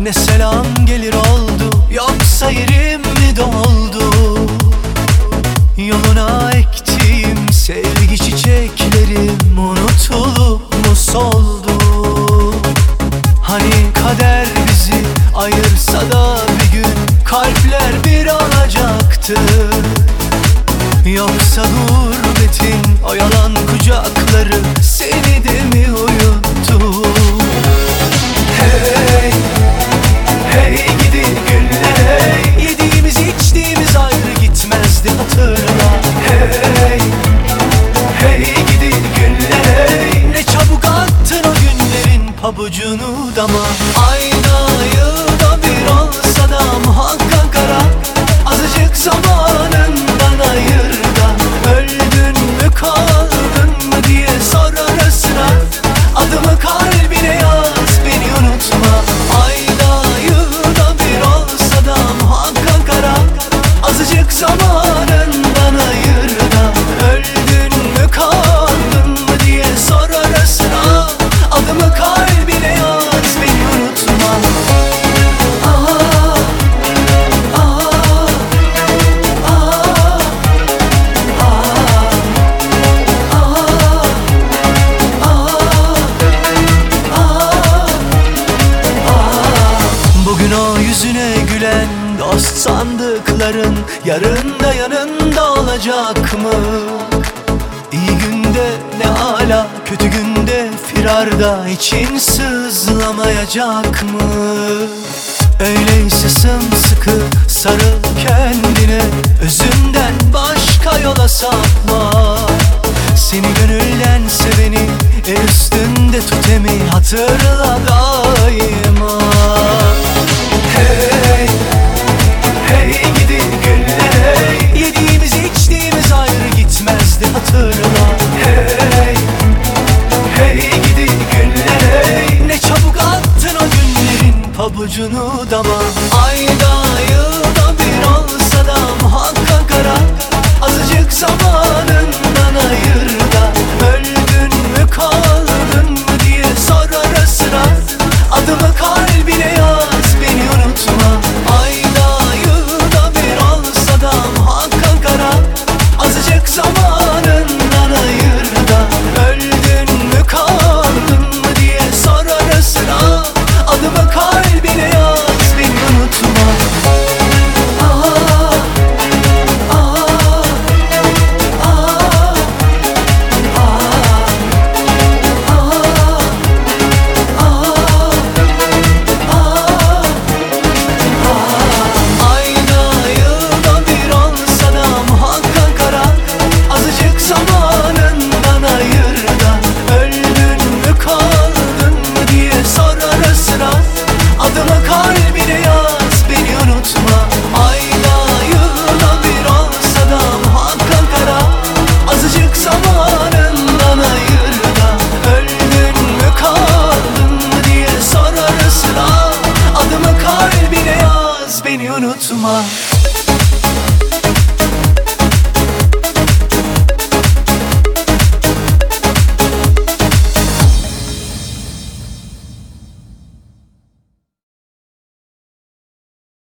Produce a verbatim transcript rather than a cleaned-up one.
ne selam gelir oldu, yoksa yerim mi doldu? Yoluna ektiğim sevgi çiçeklerim unutulup mu soldu? Hani kader bizi ayırsa da bir gün kalpler bir olacaktı. Yoksa gurbetin o yalan kucakları seni de mi uyuttu? Hey, hey gidi günler, hey. Yediğimiz içtiğimiz ayrı gitmezdi, hatırla. Hey, hey gidi günler, hey. Ne çabuk attın o günlerin pabucunu dama. Ayda yılda bir olsa da muhakkak ara. Azıcık zamanından ayır da, öldün mü kaldın mı diye sor arasına. Adımı kalbine yaz, beni unutma. Ayda yılda bir olsa da muhakkak ara. Azıcık zamanından ayır da, öldün mü kaldın mı diye sor arasına. Adımı kalbine yaz, beni unutma. Bugün o yüzüne gülen dost sandıkların yarın da yanında olacak mı? İyi günde ne hala, kötü günde firarda için sızlamayacak mı? Öyleyse sımsıkı sarıl kendine, özünden başka yola sapma. Seni gönülden seveni el üstünde tut, emi hatırla daima. Hey, hey gidi günler, hey. Yediğimiz içtiğimiz ayrı gitmezdi, hatırla. Hey, hey gidi günler, hey. Ne çabuk attın o günlerin pabucunu dama. Ayda yılda bir olsa da muhakkak ara. Azıcık zamanından ayır da, öldün mü kaldın mı diye sor arasına. Adımı kalbine yaz, beni unutma. Ayda yılda bir olsa da muhakkak ara. Azıcık zamanından ayır da, öldün mü kaldın mı diye sor arasına. Adımı kalbine yaz, beni unutma. Adımı kalbine yaz, beni unutma. Ayda yılda bir olsa da muhakkak ara. Azıcık zamanından ayır da, öldün mü kaldın mı diye sor arasına. Adımı kalbine yaz, beni unutma.